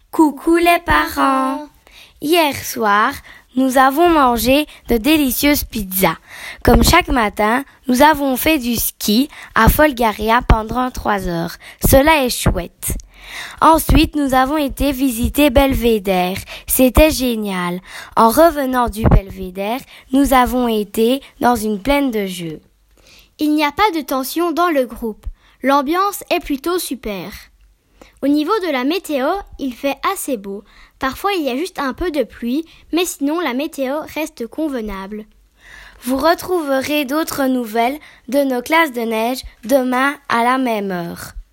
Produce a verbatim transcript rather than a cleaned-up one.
Coucou les parents! Hier soir, nous avons mangé de délicieuses pizzas. Comme chaque matin, nous avons fait du ski à Folgaria pendant trois heures. Cela est chouette. Ensuite, nous avons été visiter Belvédère. C'était génial. En revenant du Belvédère, nous avons été dans une plaine de jeux. Il n'y a pas de tension dans le groupe. L'ambiance est plutôt super. Au niveau de la météo, il fait assez beau. Parfois, il y a juste un peu de pluie, mais sinon, la météo reste convenable. Vous retrouverez d'autres nouvelles de nos classes de neige demain à la même heure.